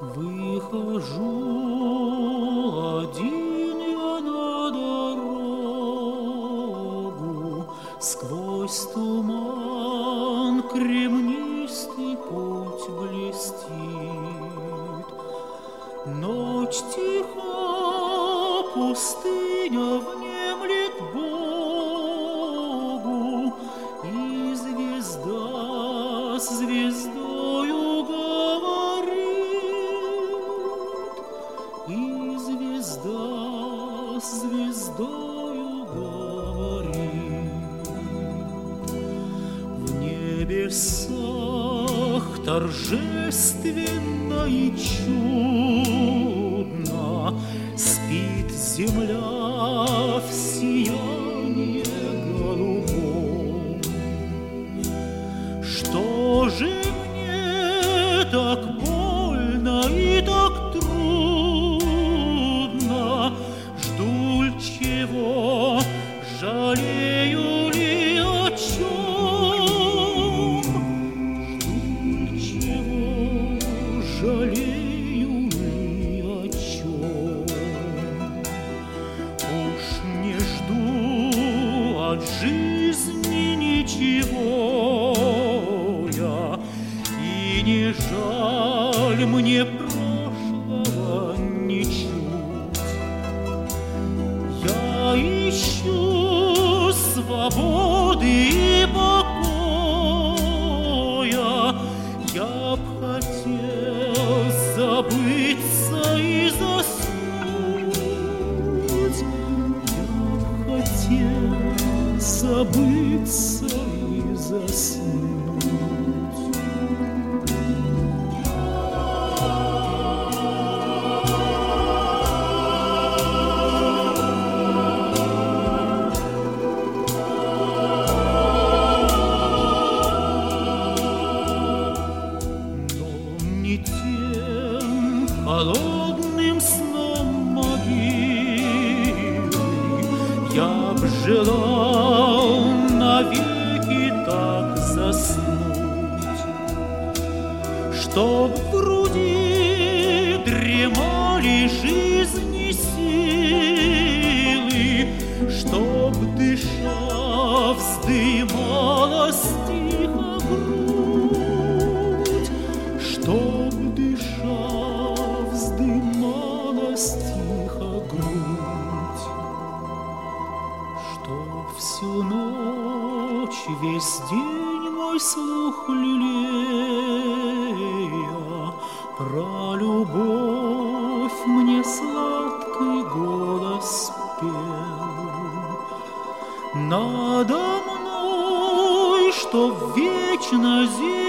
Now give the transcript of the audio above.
Выхожу один я на дорогу, сквозь туман кремнистый путь блестит. Ночь тиха, пустыня внемлет Богу, и звезда с звездою говорит, и звезда с звездою говорит. В небесах торжественно и чудно спит земля в сиянии голубом. Что же мне так больно и так трудно? Жду ль чего, жалею ли о чем? Жду ль чего, жалею ли о чем? Уж не жду от жизни ничего я, и не жаль мне прошлого ничуть. Я ищу свободы и покоя, я б хотел забыться и заснуть. Я б хотел забыться и заснуть. Но не тем холодным сном могилы я б желал навеки так заснуть, чтоб в груди дремали жизни силы, чтоб дыша вздымалась тихо грудь, чтоб дыша вздымалась тихо грудь, чтоб всю ночь, весь день мой слух лелея про любовь мне сладкий голос пел. Надо мной, что вечно зимой